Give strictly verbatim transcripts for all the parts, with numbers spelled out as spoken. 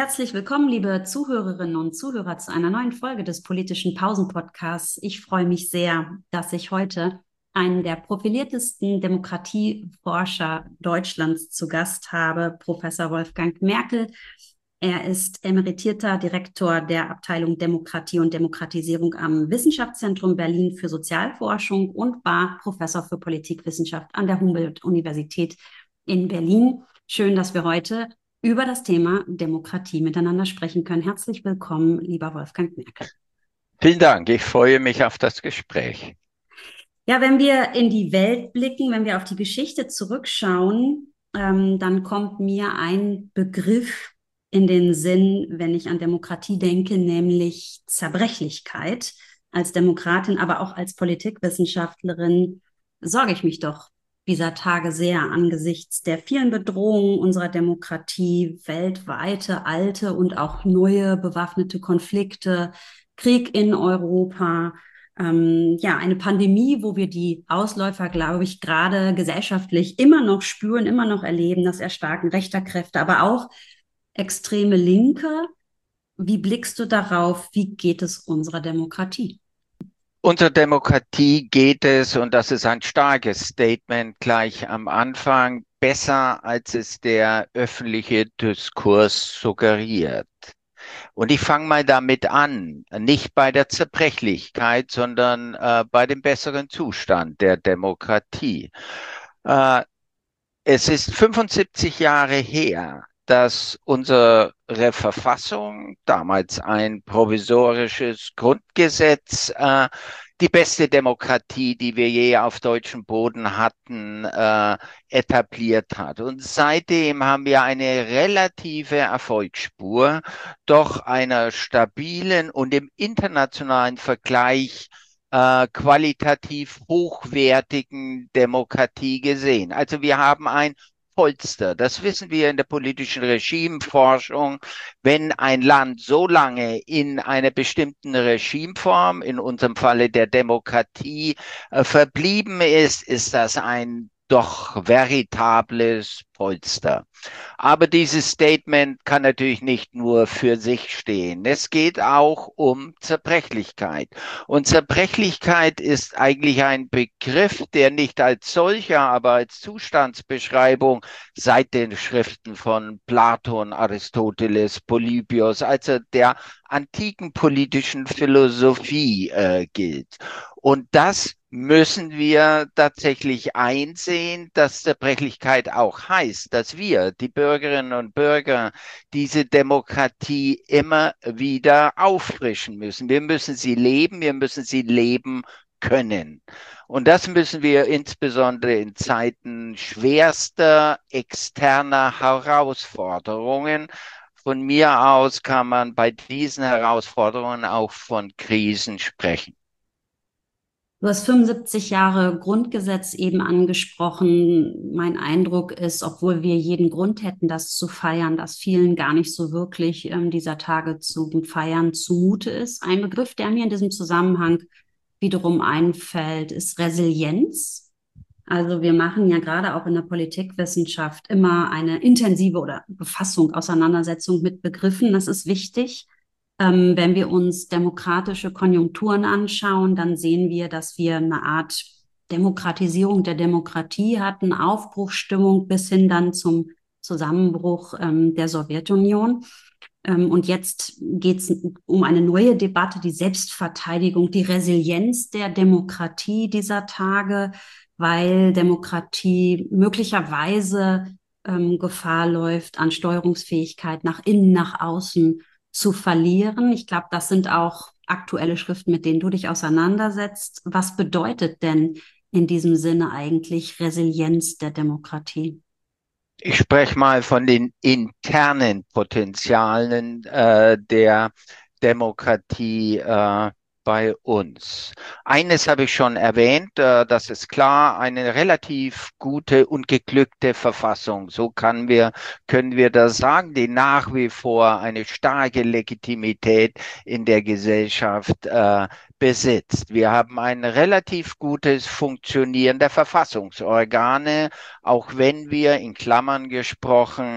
Herzlich willkommen, liebe Zuhörerinnen und Zuhörer, zu einer neuen Folge des Politischen Pausen-Podcasts. Ich freue mich sehr, dass ich heute einen der profiliertesten Demokratieforscher Deutschlands zu Gast habe, Professor Wolfgang Merkel. Er ist emeritierter Direktor der Abteilung Demokratie und Demokratisierung am Wissenschaftszentrum Berlin für Sozialforschung und war Professor für Politikwissenschaft an der Humboldt-Universität in Berlin. Schön, dass wir heute über das Thema Demokratie miteinander sprechen können. Herzlich willkommen, lieber Wolfgang Merkel. Vielen Dank, ich freue mich auf das Gespräch. Ja, wenn wir in die Welt blicken, wenn wir auf die Geschichte zurückschauen, ähm, dann kommt mir ein Begriff in den Sinn, wenn ich an Demokratie denke, nämlich Zerbrechlichkeit. Als Demokratin, aber auch als Politikwissenschaftlerin sorge ich mich doch dieser Tage sehr angesichts der vielen Bedrohungen unserer Demokratie, weltweite, alte und auch neue bewaffnete Konflikte, Krieg in Europa, ähm, ja, eine Pandemie, wo wir die Ausläufer, glaube ich, gerade gesellschaftlich immer noch spüren, immer noch erleben, das Erstarken rechter Kräfte, aber auch extreme Linke. Wie blickst du darauf? Wie geht es unserer Demokratie? Unserer Demokratie geht es, und das ist ein starkes Statement gleich am Anfang, besser, als es der öffentliche Diskurs suggeriert. Und ich fange mal damit an, nicht bei der Zerbrechlichkeit, sondern äh, bei dem besseren Zustand der Demokratie. Äh, Es ist fünfundsiebzig Jahre her, dass unsere Verfassung, damals ein provisorisches Grundgesetz, äh, die beste Demokratie, die wir je auf deutschem Boden hatten, äh, etabliert hat. Und seitdem haben wir eine relative Erfolgsspur, doch einer stabilen und im internationalen Vergleich äh, qualitativ hochwertigen Demokratie gesehen. Also wir haben ein Polster. Das wissen wir in der politischen Regimeforschung. Wenn ein Land so lange in einer bestimmten Regimeform, in unserem Falle der Demokratie, äh, verblieben ist, ist das ein doch veritables Polster. Aber dieses Statement kann natürlich nicht nur für sich stehen. Es geht auch um Zerbrechlichkeit. Und Zerbrechlichkeit ist eigentlich ein Begriff, der nicht als solcher, aber als Zustandsbeschreibung seit den Schriften von Platon, Aristoteles, Polybios, also der antiken politischen Philosophie äh, gilt. Und das müssen wir tatsächlich einsehen, dass Zerbrechlichkeit auch heißt, dass wir, die Bürgerinnen und Bürger, diese Demokratie immer wieder auffrischen müssen. Wir müssen sie leben, wir müssen sie leben können. Und das müssen wir insbesondere in Zeiten schwerster externer Herausforderungen. Von mir aus kann man bei diesen Herausforderungen auch von Krisen sprechen. Du hast fünfundsiebzig Jahre Grundgesetz eben angesprochen. Mein Eindruck ist, obwohl wir jeden Grund hätten, das zu feiern, dass vielen gar nicht so wirklich ähm, dieser Tage zum Feiern zumute ist. Ein Begriff, der mir in diesem Zusammenhang wiederum einfällt, ist Resilienz. Also wir machen ja gerade auch in der Politikwissenschaft immer eine intensive oder Befassung, Auseinandersetzung mit Begriffen. Das ist wichtig. Ähm, wenn wir uns demokratische Konjunkturen anschauen, dann sehen wir, dass wir eine Art Demokratisierung der Demokratie hatten, Aufbruchsstimmung bis hin dann zum Zusammenbruch ähm, der Sowjetunion. Ähm, und jetzt geht es um eine neue Debatte, die Selbstverteidigung, die Resilienz der Demokratie dieser Tage, weil Demokratie möglicherweise ähm, Gefahr läuft, an Steuerungsfähigkeit nach innen, nach außen zu verlieren. Ich glaube, das sind auch aktuelle Schriften, mit denen du dich auseinandersetzt. Was bedeutet denn in diesem Sinne eigentlich Resilienz der Demokratie? Ich spreche mal von den internen Potenzialen äh, der Demokratie äh, bei uns. Eines habe ich schon erwähnt, äh, das ist klar, eine relativ gute und geglückte Verfassung. So kann wir, können wir das sagen, die nach wie vor eine starke Legitimität in der Gesellschaft äh, besitzt. Wir haben ein relativ gutes Funktionieren der Verfassungsorgane, auch wenn wir in Klammern gesprochen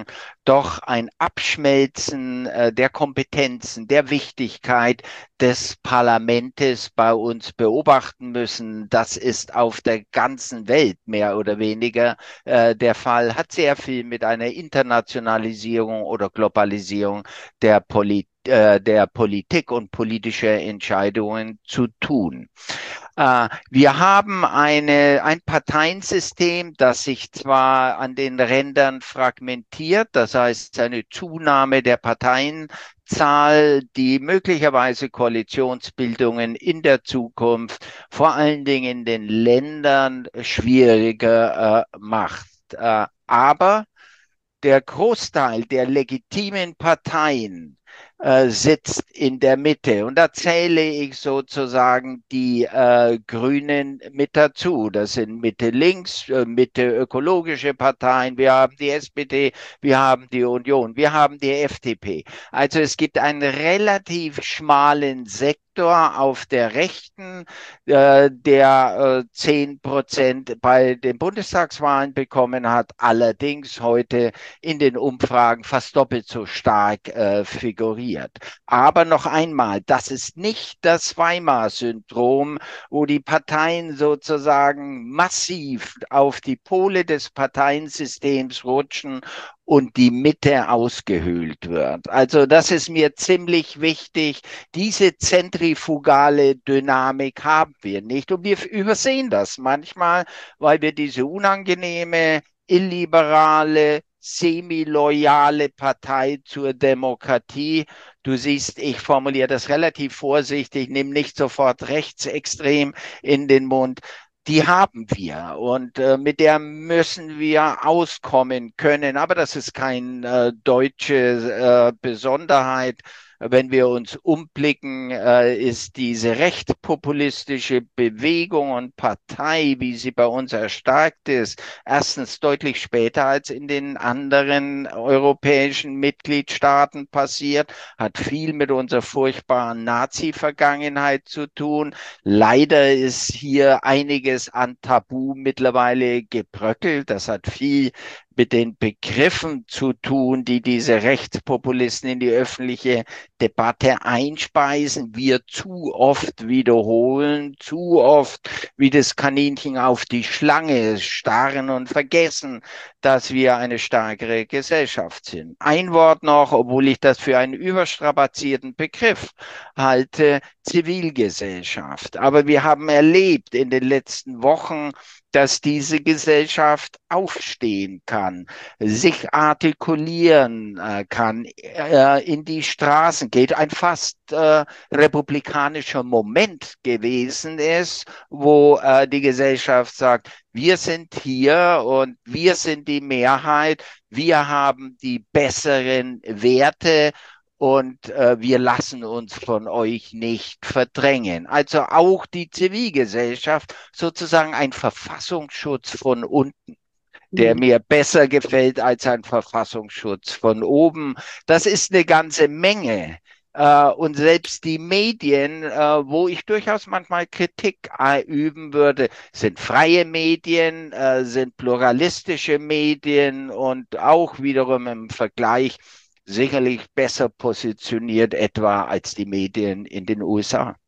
doch ein Abschmelzen äh, der Kompetenzen, der Wichtigkeit des Parlamentes bei uns beobachten müssen. Das ist auf der ganzen Welt mehr oder weniger äh, der Fall, hat sehr viel mit einer Internationalisierung oder Globalisierung der Politik der Politik und politischer Entscheidungen zu tun. Äh, wir haben eine, ein Parteiensystem, das sich zwar an den Rändern fragmentiert, das heißt eine Zunahme der Parteienzahl, die möglicherweise Koalitionsbildungen in der Zukunft vor allen Dingen in den Ländern schwieriger äh, macht. Äh, aber der Großteil der legitimen Parteien äh, sitzt in der Mitte. Und da zähle ich sozusagen die äh, Grünen mit dazu. Das sind Mitte links, äh, Mitte ökologische Parteien. Wir haben die S P D, wir haben die Union, wir haben die F D P. Also es gibt einen relativ schmalen Sektor auf der Rechten, äh, der äh, zehn Prozent bei den Bundestagswahlen bekommen hat, allerdings heute in den Umfragen fast doppelt so stark äh, figuriert. Aber noch einmal, das ist nicht das Weimar-Syndrom, wo die Parteien sozusagen massiv auf die Pole des Parteiensystems rutschen und die Mitte ausgehöhlt wird. Also das ist mir ziemlich wichtig. Diese zentrifugale Dynamik haben wir nicht. Und wir übersehen das manchmal, weil wir diese unangenehme, illiberale, semi-loyale Partei zur Demokratie. Du siehst, ich formuliere das relativ vorsichtig, nehme nicht sofort rechtsextrem in den Mund. Die haben wir und äh, mit der müssen wir auskommen können. Aber das ist keine äh, deutsche äh, Besonderheit. Wenn wir uns umblicken, äh, ist diese rechtspopulistische Bewegung und Partei, wie sie bei uns erstarkt ist, erstens deutlich später als in den anderen europäischen Mitgliedstaaten passiert, hat viel mit unserer furchtbaren Nazi-Vergangenheit zu tun. Leider ist hier einiges an Tabu mittlerweile gebröckelt. Das hat viel mit den Begriffen zu tun, die diese Rechtspopulisten in die öffentliche Debatte einspeisen, wir zu oft wiederholen, zu oft wie das Kaninchen auf die Schlange starren und vergessen, dass wir eine stärkere Gesellschaft sind. Ein Wort noch, obwohl ich das für einen überstrapazierten Begriff halte, Zivilgesellschaft. Aber wir haben erlebt in den letzten Wochen, dass diese Gesellschaft aufstehen kann, sich artikulieren äh, kann, äh, in die Straßen geht, ein fast äh, republikanischer Moment gewesen ist, wo äh, die Gesellschaft sagt, wir sind hier und wir sind die Mehrheit, wir haben die besseren Werte und äh, wir lassen uns von euch nicht verdrängen. Also auch die Zivilgesellschaft, sozusagen ein Verfassungsschutz von unten, der mir besser gefällt als ein Verfassungsschutz von oben. Das ist eine ganze Menge. Äh, und selbst die Medien, äh, wo ich durchaus manchmal Kritik äh, üben würde, sind freie Medien, äh, sind pluralistische Medien und auch wiederum im Vergleich sicherlich besser positioniert etwa als die Medien in den U S A.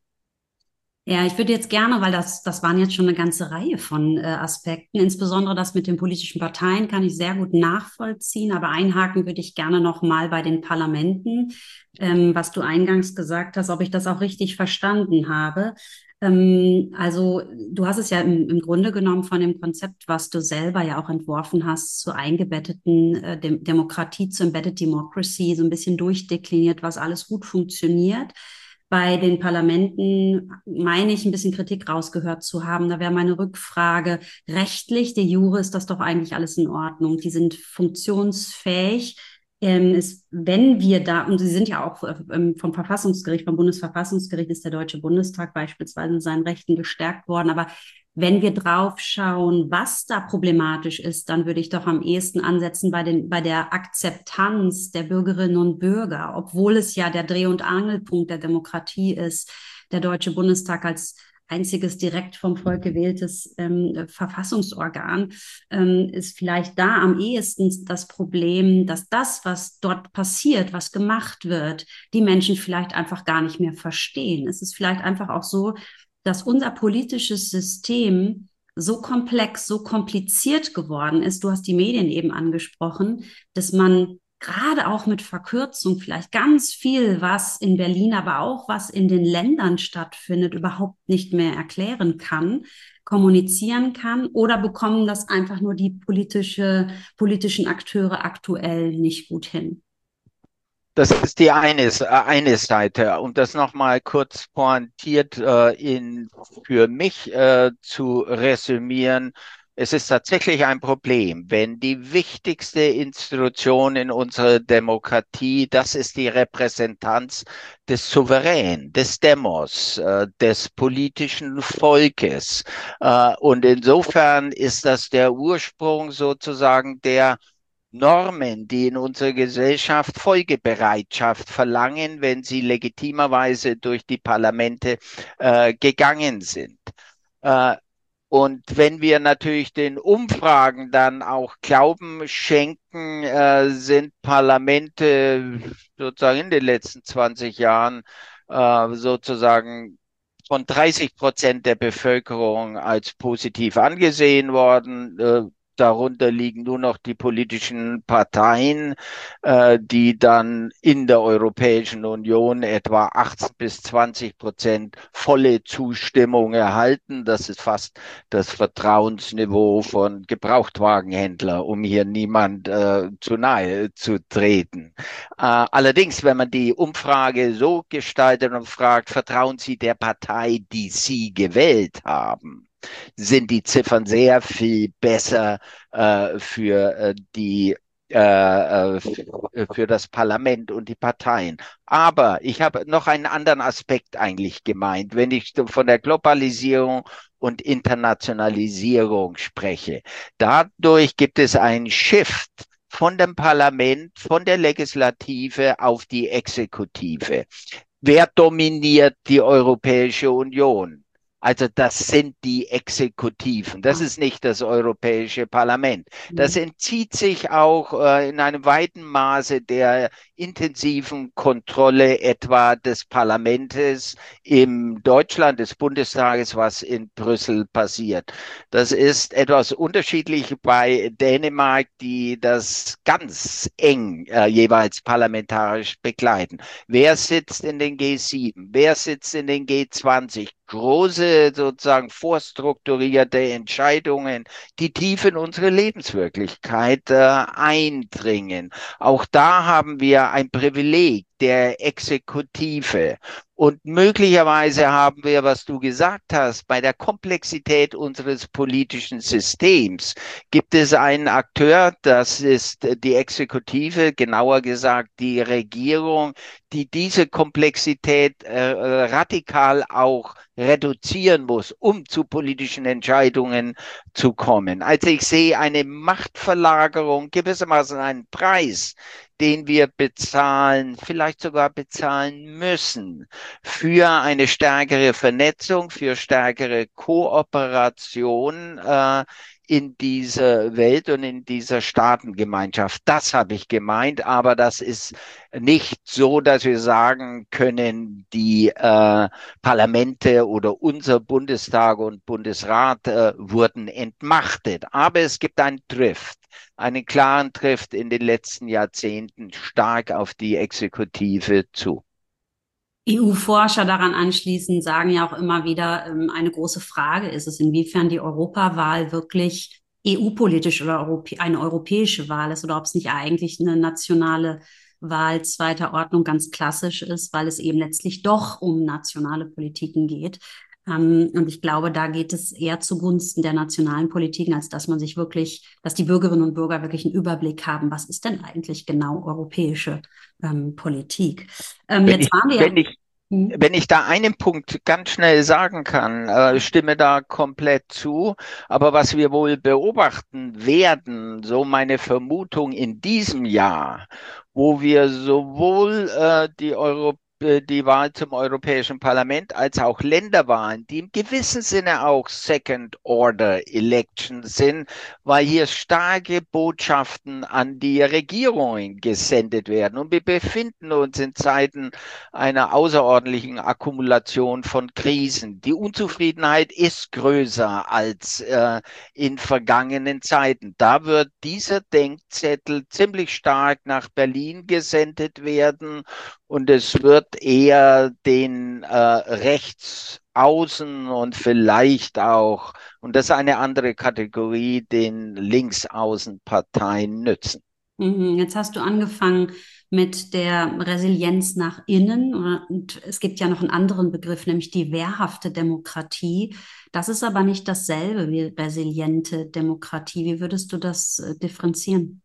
Ja, ich würde jetzt gerne, weil das, das waren jetzt schon eine ganze Reihe von äh, Aspekten, insbesondere das mit den politischen Parteien kann ich sehr gut nachvollziehen, aber einhaken würde ich gerne noch mal bei den Parlamenten, ähm, was du eingangs gesagt hast, ob ich das auch richtig verstanden habe. Ähm, also du hast es ja im, im Grunde genommen von dem Konzept, was du selber ja auch entworfen hast, zur eingebetteten äh, Dem Demokratie, zur Embedded Democracy, so ein bisschen durchdekliniert, was alles gut funktioniert. Bei den Parlamenten meine ich, ein bisschen Kritik rausgehört zu haben. Da wäre meine Rückfrage, rechtlich, de jure ist das doch eigentlich alles in Ordnung. Die sind funktionsfähig. Ähm, ist, wenn wir da, und sie sind ja auch ähm, vom Verfassungsgericht, vom Bundesverfassungsgericht ist der Deutsche Bundestag beispielsweise in seinen Rechten gestärkt worden. Aber wenn wir drauf schauen, was da problematisch ist, dann würde ich doch am ehesten ansetzen bei den, bei der Akzeptanz der Bürgerinnen und Bürger, obwohl es ja der Dreh- und Angelpunkt der Demokratie ist, der Deutsche Bundestag als einziges direkt vom Volk gewähltes ähm, Verfassungsorgan, ähm, ist vielleicht da am ehesten das Problem, dass das, was dort passiert, was gemacht wird, die Menschen vielleicht einfach gar nicht mehr verstehen. Es ist vielleicht einfach auch so, dass unser politisches System so komplex, so kompliziert geworden ist. Du hast die Medien eben angesprochen, dass man gerade auch mit Verkürzung vielleicht ganz viel, was in Berlin, aber auch was in den Ländern stattfindet, überhaupt nicht mehr erklären kann, kommunizieren kann, oder bekommen das einfach nur die politische, politischen Akteure aktuell nicht gut hin? Das ist die eine, äh, eine Seite. Um das nochmal kurz pointiert äh, in, für mich äh, zu resümieren, es ist tatsächlich ein Problem, wenn die wichtigste Institution in unserer Demokratie, das ist die Repräsentanz des Souverän, des Demos, äh, des politischen Volkes. Äh, und insofern ist das der Ursprung sozusagen der Normen, die in unserer Gesellschaft Folgebereitschaft verlangen, wenn sie legitimerweise durch die Parlamente äh, gegangen sind. Äh, und wenn wir natürlich den Umfragen dann auch Glauben schenken, äh, sind Parlamente sozusagen in den letzten zwanzig Jahren äh, sozusagen von dreißig Prozent der Bevölkerung als positiv angesehen worden. Äh, Darunter liegen nur noch die politischen Parteien, äh, die dann in der Europäischen Union etwa achtzehn bis zwanzig Prozent volle Zustimmung erhalten. Das ist fast das Vertrauensniveau von Gebrauchtwagenhändler, um hier niemand äh, zu nahe zu treten. Äh, allerdings, wenn man die Umfrage so gestaltet und fragt, vertrauen Sie der Partei, die Sie gewählt haben, sind die Ziffern sehr viel besser äh, für äh, die äh, äh, für das Parlament und die Parteien. Aber ich habe noch einen anderen Aspekt eigentlich gemeint, wenn ich von der Globalisierung und Internationalisierung spreche. Dadurch gibt es einen Shift von dem Parlament, von der Legislative auf die Exekutive. Wer dominiert die Europäische Union? Also das sind die Exekutiven. Das ist nicht das Europäische Parlament. Das entzieht sich auch äh, in einem weiten Maße der intensiven Kontrolle etwa des Parlaments im Deutschland, des Bundestages, was in Brüssel passiert. Das ist etwas unterschiedlich bei Dänemark, die das ganz eng äh, jeweils parlamentarisch begleiten. Wer sitzt in den G sieben? Wer sitzt in den G zwanzig? Große, sozusagen vorstrukturierte Entscheidungen, die tief in unsere Lebenswirklichkeit äh, eindringen. Auch da haben wir ein Privileg der Exekutive. Und möglicherweise haben wir, was du gesagt hast, bei der Komplexität unseres politischen Systems gibt es einen Akteur, das ist die Exekutive, genauer gesagt die Regierung, die diese Komplexität äh, radikal auch reduzieren muss, um zu politischen Entscheidungen zu kommen. Also ich sehe eine Machtverlagerung, gewissermaßen einen Preis, den wir bezahlen, vielleicht sogar bezahlen müssen, für eine stärkere Vernetzung, für stärkere Kooperation äh, in dieser Welt und in dieser Staatengemeinschaft. Das habe ich gemeint, aber das ist nicht so, dass wir sagen können, die äh, Parlamente oder unser Bundestag und Bundesrat äh, wurden entmachtet. Aber es gibt einen Drift, einen klaren Drift in den letzten Jahrzehnten stark auf die Exekutive zu. E U-Forscher daran anschließend sagen ja auch immer wieder, ähm, eine große Frage ist es, inwiefern die Europawahl wirklich E U-politisch oder Europä eine europäische Wahl ist oder ob es nicht eigentlich eine nationale Wahl zweiter Ordnung ganz klassisch ist, weil es eben letztlich doch um nationale Politiken geht. Ähm, und ich glaube, da geht es eher zugunsten der nationalen Politiken, als dass man sich wirklich, dass die Bürgerinnen und Bürger wirklich einen Überblick haben, was ist denn eigentlich genau europäische ähm, Politik. Ähm, Wenn jetzt ich, waren wir wenn ja. ich Hm. Wenn ich da einen Punkt ganz schnell sagen kann, äh, stimme da komplett zu. Aber was wir wohl beobachten werden, so meine Vermutung in diesem Jahr, wo wir sowohl äh, die Europäische äh, die Wahl zum Europäischen Parlament als auch Länderwahlen, die im gewissen Sinne auch Second-Order-Elections sind, weil hier starke Botschaften an die Regierungen gesendet werden. Und wir befinden uns in Zeiten einer außerordentlichen Akkumulation von Krisen. Die Unzufriedenheit ist größer als äh, in vergangenen Zeiten. Da wird dieser Denkzettel ziemlich stark nach Berlin gesendet werden und es wird eher den äh, Rechtsaußen und vielleicht auch, und das ist eine andere Kategorie, den Linksaußenparteien nützen. Mhm. Jetzt hast du angefangen mit der Resilienz nach innen oder- und es gibt ja noch einen anderen Begriff, nämlich die wehrhafte Demokratie. Das ist aber nicht dasselbe wie resiliente Demokratie. Wie würdest du das äh, differenzieren?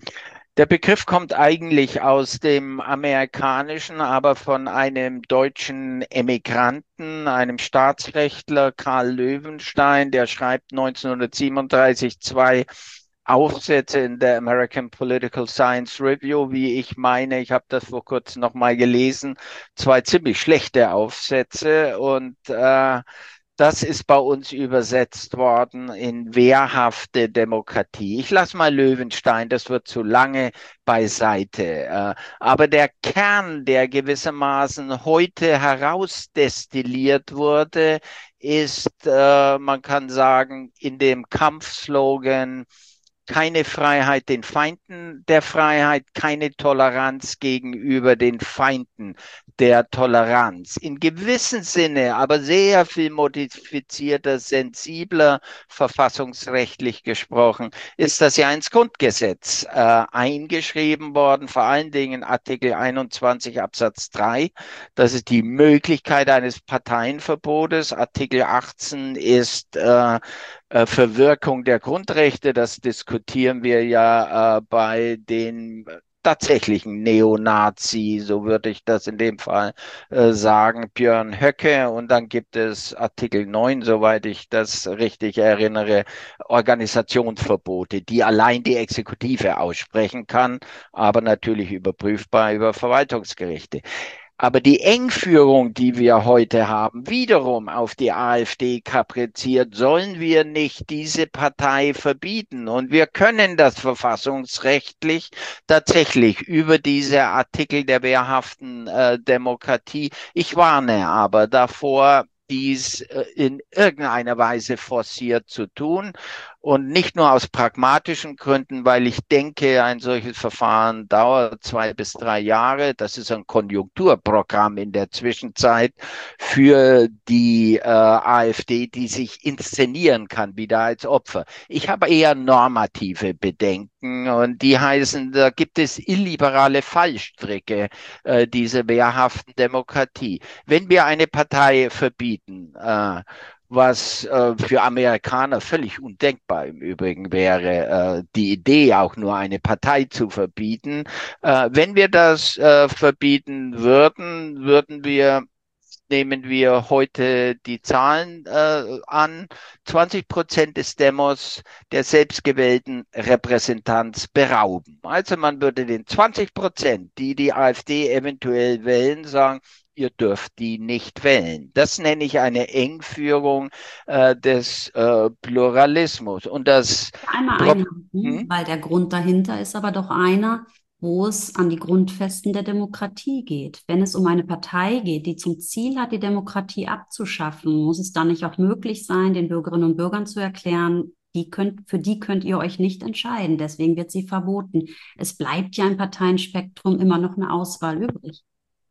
Der Begriff kommt eigentlich aus dem Amerikanischen, aber von einem deutschen Emigranten, einem Staatsrechtler, Karl Löwenstein, der schreibt neunzehnhundertsiebenunddreißig zwei Aufsätze in der American Political Science Review, wie ich meine. Ich habe das vor kurzem noch mal gelesen. Zwei ziemlich schlechte Aufsätze und äh, das ist bei uns übersetzt worden in wehrhafte Demokratie. Ich lasse mal Löwenstein, das wird zu lange beiseite. Äh, Aber der Kern, der gewissermaßen heute herausdestilliert wurde, ist, äh, man kann sagen, in dem Kampfslogan keine Freiheit den Feinden der Freiheit, keine Toleranz gegenüber den Feinden der Toleranz. In gewissem Sinne, aber sehr viel modifizierter, sensibler, verfassungsrechtlich gesprochen, ist das ja ins Grundgesetz äh, eingeschrieben worden, vor allen Dingen Artikel einundzwanzig Absatz drei. Das ist die Möglichkeit eines Parteienverbotes. Artikel achtzehn ist äh, äh, Verwirkung der Grundrechte. Das diskutieren wir ja äh, bei den tatsächlichen Neonazi, so würde ich das in dem Fall äh, sagen, Björn Höcke. Und dann gibt es Artikel neun, soweit ich das richtig erinnere, Organisationsverbote, die allein die Exekutive aussprechen kann, aber natürlich überprüfbar über Verwaltungsgerichte. Aber die Engführung, die wir heute haben, wiederum auf die AfD kapriziert, sollen wir nicht diese Partei verbieten. Und wir können das verfassungsrechtlich tatsächlich über diese Artikel der wehrhaften äh, Demokratie. Ich warne aber davor, dies äh, in irgendeiner Weise forciert zu tun. Und nicht nur aus pragmatischen Gründen, weil ich denke, ein solches Verfahren dauert zwei bis drei Jahre. Das ist ein Konjunkturprogramm in der Zwischenzeit für die äh, AfD, die sich inszenieren kann, wieder als Opfer. Ich habe eher normative Bedenken und die heißen, da gibt es illiberale Fallstricke, äh, diese wehrhaften Demokratie. Wenn wir eine Partei verbieten, äh, was äh, für Amerikaner völlig undenkbar im Übrigen wäre, äh, die Idee auch nur eine Partei zu verbieten. Äh, wenn wir das äh, verbieten würden, würden wir nehmen wir heute die Zahlen äh, an, zwanzig Prozent des Demos der selbstgewählten Repräsentanz berauben. Also man würde den zwanzig Prozent, die die AfD eventuell wählen, sagen, ihr dürft die nicht wählen. Das nenne ich eine Engführung äh, des äh, Pluralismus. Und das Einmal Pro einhaken, hm? weil der Grund dahinter ist aber doch einer, wo es an die Grundfesten der Demokratie geht. Wenn es um eine Partei geht, die zum Ziel hat, die Demokratie abzuschaffen, muss es dann nicht auch möglich sein, den Bürgerinnen und Bürgern zu erklären, die könnt, für die könnt ihr euch nicht entscheiden, deswegen wird sie verboten. Es bleibt ja im Parteienspektrum immer noch eine Auswahl übrig.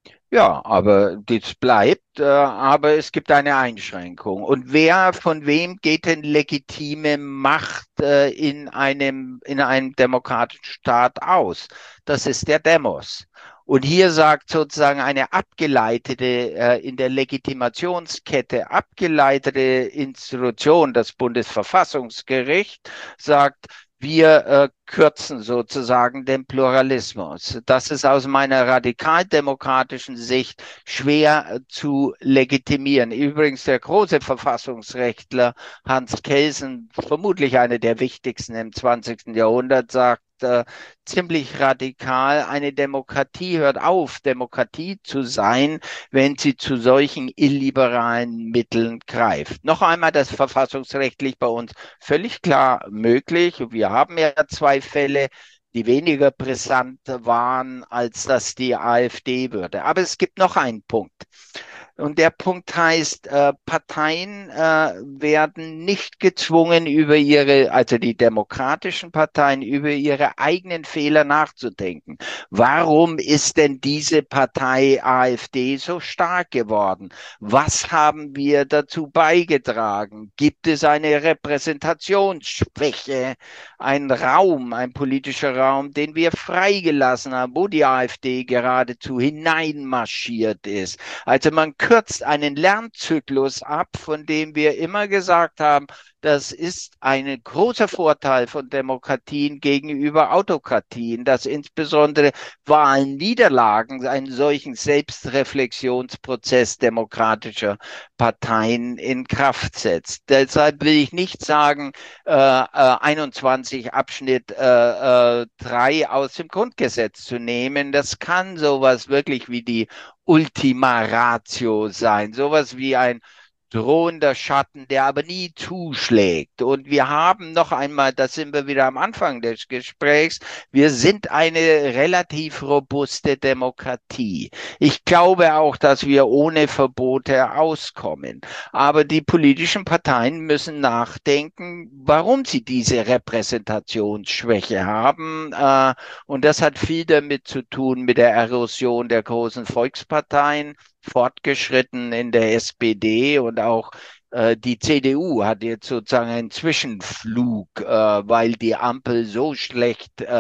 Ja, aber das bleibt, äh, aber es gibt eine Einschränkung. Und wer von wem geht denn legitime Macht äh, in einem, in einem demokratischen Staat aus? Das ist der Demos. Und hier sagt sozusagen eine abgeleitete, äh, in der Legitimationskette abgeleitete Institution, das Bundesverfassungsgericht, sagt, wir äh, kürzen sozusagen den Pluralismus. Das ist aus meiner radikaldemokratischen Sicht schwer äh, zu legitimieren. Übrigens der große Verfassungsrechtler Hans Kelsen, vermutlich einer der wichtigsten im zwanzigsten Jahrhundert, sagt, äh, ziemlich radikal. Eine Demokratie hört auf, Demokratie zu sein, wenn sie zu solchen illiberalen Mitteln greift. Noch einmal, das ist verfassungsrechtlich bei uns völlig klar möglich. Wir haben ja zwei Fälle, die weniger brisant waren, als das die AfD würde. Aber es gibt noch einen Punkt. Und der Punkt heißt, äh, Parteien äh, werden nicht gezwungen, über ihre, also die demokratischen Parteien, über ihre eigenen Fehler nachzudenken. Warum ist denn diese Partei AfD so stark geworden? Was haben wir dazu beigetragen? Gibt es eine Repräsentationsschwäche, ein Raum, ein politischer Raum, den wir freigelassen haben, wo die AfD geradezu hineinmarschiert ist? Also man kürzt einen Lernzyklus ab, von dem wir immer gesagt haben, das ist ein großer Vorteil von Demokratien gegenüber Autokratien, dass insbesondere Wahlniederlagen einen solchen Selbstreflexionsprozess demokratischer Parteien in Kraft setzt. Deshalb will ich nicht sagen, äh, äh, einundzwanzig Abschnitt äh, äh, drei aus dem Grundgesetz zu nehmen. Das kann sowas wirklich wie die Ultima Ratio sein, sowas wie ein drohender Schatten, der aber nie zuschlägt. Und wir haben noch einmal, da sind wir wieder am Anfang des Gesprächs, wir sind eine relativ robuste Demokratie. Ich glaube auch, dass wir ohne Verbote auskommen. Aber die politischen Parteien müssen nachdenken, warum sie diese Repräsentationsschwäche haben. Äh, und das hat viel damit zu tun mit der Erosion der großen Volksparteien, fortgeschritten in der S P D, und auch äh, die C D U hat jetzt sozusagen einen Zwischenflug, äh, weil die Ampel so schlecht äh,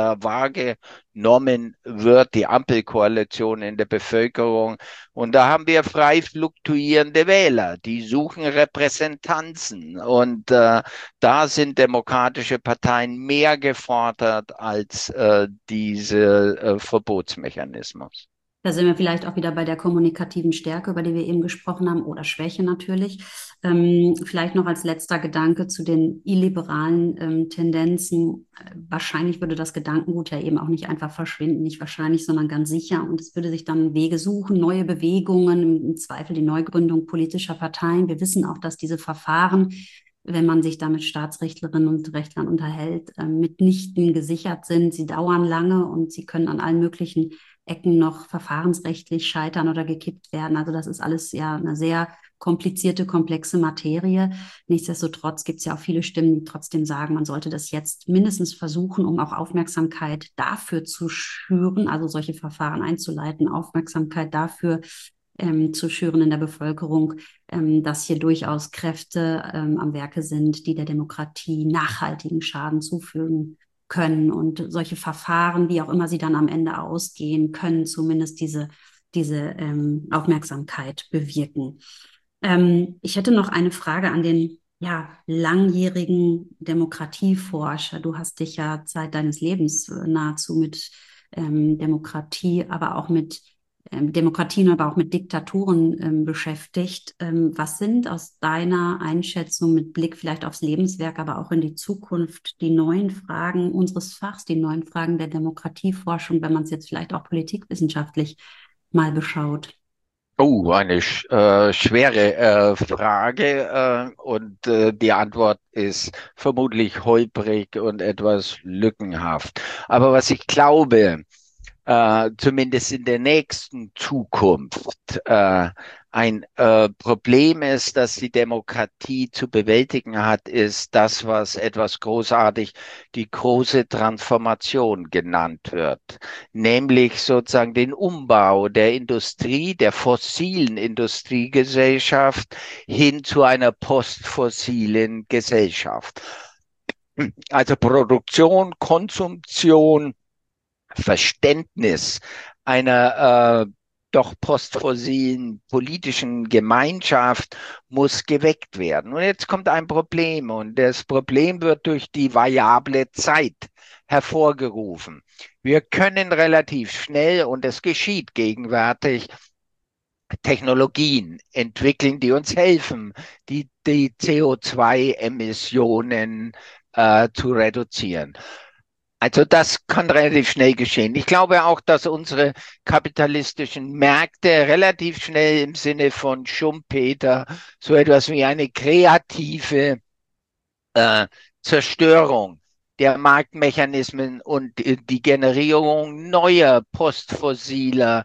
wahrgenommen wird, die Ampelkoalition in der Bevölkerung. Und da haben wir frei fluktuierende Wähler, die suchen Repräsentanzen. Und äh, da sind demokratische Parteien mehr gefordert als äh, diese äh, Verbotsmechanismus. Da sind wir vielleicht auch wieder bei der kommunikativen Stärke, über die wir eben gesprochen haben, oder Schwäche natürlich. Ähm, vielleicht noch als letzter Gedanke zu den illiberalen ähm, Tendenzen. Wahrscheinlich würde das Gedankengut ja eben auch nicht einfach verschwinden, nicht wahrscheinlich, sondern ganz sicher. Und es würde sich dann Wege suchen, neue Bewegungen, im, im Zweifel die Neugründung politischer Parteien. Wir wissen auch, dass diese Verfahren, wenn man sich da mit Staatsrechtlerinnen und Rechtlern unterhält, äh, mitnichten gesichert sind. Sie dauern lange und sie können an allen möglichen Ecken noch verfahrensrechtlich scheitern oder gekippt werden. Also das ist alles ja eine sehr komplizierte, komplexe Materie. Nichtsdestotrotz gibt es ja auch viele Stimmen, die trotzdem sagen, man sollte das jetzt mindestens versuchen, um auch Aufmerksamkeit dafür zu schüren, also solche Verfahren einzuleiten, Aufmerksamkeit dafür ähm, zu schüren in der Bevölkerung, ähm, dass hier durchaus Kräfte ähm, am Werke sind, die der Demokratie nachhaltigen Schaden zufügen können. Und solche Verfahren, wie auch immer sie dann am Ende ausgehen, können zumindest diese, diese ähm, Aufmerksamkeit bewirken. Ähm, ich hätte noch eine Frage an den ja, langjährigen Demokratieforscher. Du hast dich ja Zeit deines Lebens nahezu mit ähm, Demokratie, aber auch mit ähm, Demokratien, aber auch mit Diktaturen ähm, beschäftigt. Ähm, was sind aus deiner Einschätzung mit Blick vielleicht aufs Lebenswerk, aber auch in die Zukunft, die neuen Fragen unseres Fachs, die neuen Fragen der Demokratieforschung, wenn man es jetzt vielleicht auch politikwissenschaftlich mal beschaut? Oh, eine sch äh, schwere äh, Frage, äh, und äh, die Antwort ist vermutlich holprig und etwas lückenhaft. Aber was ich glaube, äh, zumindest in der nächsten Zukunft, äh, ein äh, Problem ist, dass die Demokratie zu bewältigen hat, ist das, was etwas großartig die große Transformation genannt wird, nämlich sozusagen den Umbau der Industrie, der fossilen Industriegesellschaft hin zu einer postfossilen Gesellschaft. Also Produktion, Konsumption, Verständnis einer äh, doch postfossilen politischen Gemeinschaft muss geweckt werden. Und jetzt kommt ein Problem, und das Problem wird durch die Variable Zeit hervorgerufen. Wir können relativ schnell, und es geschieht gegenwärtig, Technologien entwickeln, die uns helfen, die, die C O zwei Emissionen äh, zu reduzieren. Also das kann relativ schnell geschehen. Ich glaube auch, dass unsere kapitalistischen Märkte relativ schnell im Sinne von Schumpeter so etwas wie eine kreative äh, Zerstörung der Marktmechanismen und äh, die Generierung neuer postfossiler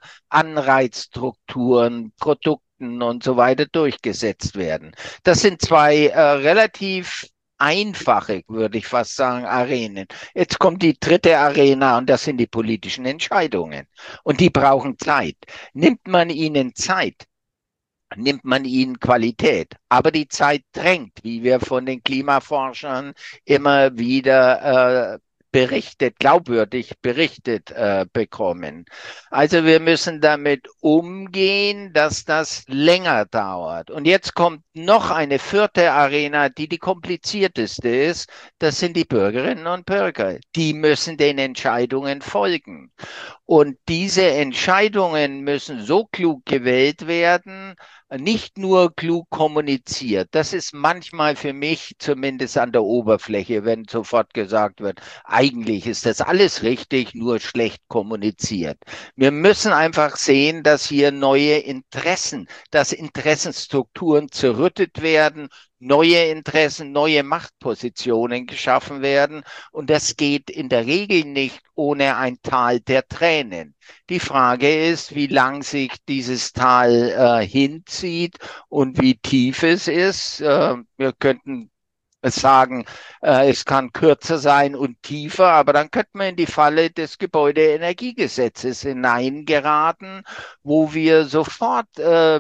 Anreizstrukturen, Produkten und so weiter durchgesetzt werden. Das sind zwei äh, relativ einfache, würde ich fast sagen, Arenen. Jetzt kommt die dritte Arena und das sind die politischen Entscheidungen. Und die brauchen Zeit. Nimmt man ihnen Zeit, nimmt man ihnen Qualität. Aber die Zeit drängt, wie wir von den Klimaforschern immer wieder äh, berichtet, glaubwürdig berichtet äh, bekommen. Also wir müssen damit umgehen, dass das länger dauert. Und jetzt kommt noch eine vierte Arena, die die komplizierteste ist. Das sind die Bürgerinnen und Bürger. Die müssen den Entscheidungen folgen. Und diese Entscheidungen müssen so klug gewählt werden, nicht nur klug kommuniziert. Das ist manchmal für mich zumindest an der Oberfläche, wenn sofort gesagt wird, eigentlich ist das alles richtig, nur schlecht kommuniziert. Wir müssen einfach sehen, dass hier neue Interessen, dass Interessenstrukturen zerrüttet werden, neue Interessen, neue Machtpositionen geschaffen werden. Und das geht in der Regel nicht ohne ein Tal der Tränen. Die Frage ist, wie lang sich dieses Tal äh, hinzieht und wie tief es ist. Äh, wir könnten sagen, äh, es kann kürzer sein und tiefer, aber dann könnte man in die Falle des Gebäudeenergiegesetzes hineingeraten, wo wir sofort äh,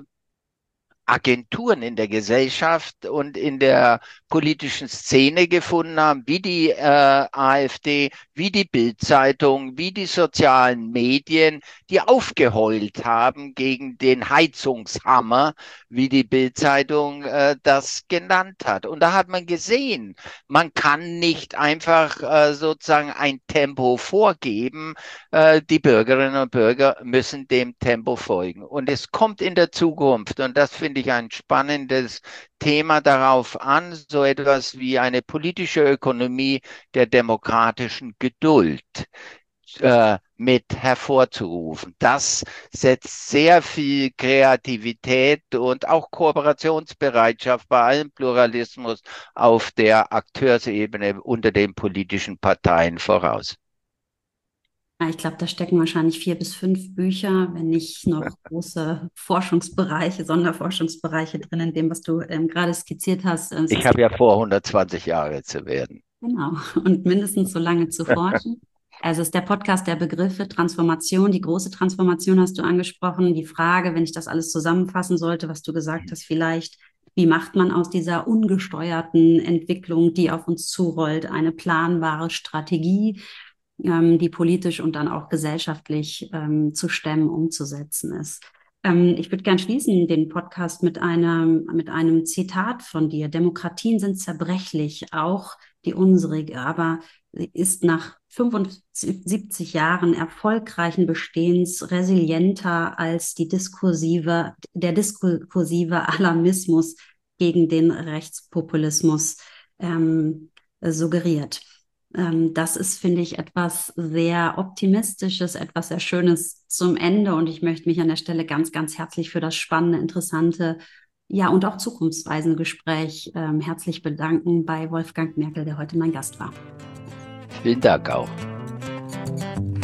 Agenturen in der Gesellschaft und in der politischen Szene gefunden haben, wie die äh, AfD, wie die Bild-Zeitung, wie die sozialen Medien, die aufgeheult haben gegen den Heizungshammer, wie die Bild-Zeitung äh, das genannt hat. Und da hat man gesehen, man kann nicht einfach äh, sozusagen ein Tempo vorgeben. Äh, die Bürgerinnen und Bürger müssen dem Tempo folgen. Und es kommt in der Zukunft, und das finde ich ein spannendes Thema, darauf an, so etwas wie eine politische Ökonomie der demokratischen Geduld äh, mit hervorzurufen. Das setzt sehr viel Kreativität und auch Kooperationsbereitschaft bei allem Pluralismus auf der Akteursebene unter den politischen Parteien voraus. Ja, ich glaube, da stecken wahrscheinlich vier bis fünf Bücher, wenn nicht noch große Forschungsbereiche, Sonderforschungsbereiche drin, in dem, was du ähm, gerade skizziert hast. Es Ich ist habe ja vor, hundertzwanzig Jahre zu werden. genau und mindestens so lange zu forschen. Also es ist der Podcast der Begriffe Transformation. Die große Transformation hast du angesprochen. Die Frage, wenn ich das alles zusammenfassen sollte, was du gesagt hast, vielleicht, wie macht man aus dieser ungesteuerten Entwicklung, die auf uns zurollt, eine planbare Strategie, ähm, die politisch und dann auch gesellschaftlich ähm, zu stemmen, umzusetzen ist. Ähm, ich würde gern schließen den Podcast mit einem, mit einem Zitat von dir. Demokratien sind zerbrechlich, auch die unsere, aber sie ist nach fünfundsiebzig Jahren erfolgreichen Bestehens resilienter als die diskursive, der diskursive Alarmismus gegen den Rechtspopulismus ähm, suggeriert. Ähm, das ist, finde ich, etwas sehr Optimistisches, etwas sehr Schönes zum Ende. Und ich möchte mich an der Stelle ganz, ganz herzlich für das spannende, interessante, ja, und auch zukunftsweisende Gespräch ähm, herzlich bedanken bei Wolfgang Merkel, der heute mein Gast war. Vielen Dank auch.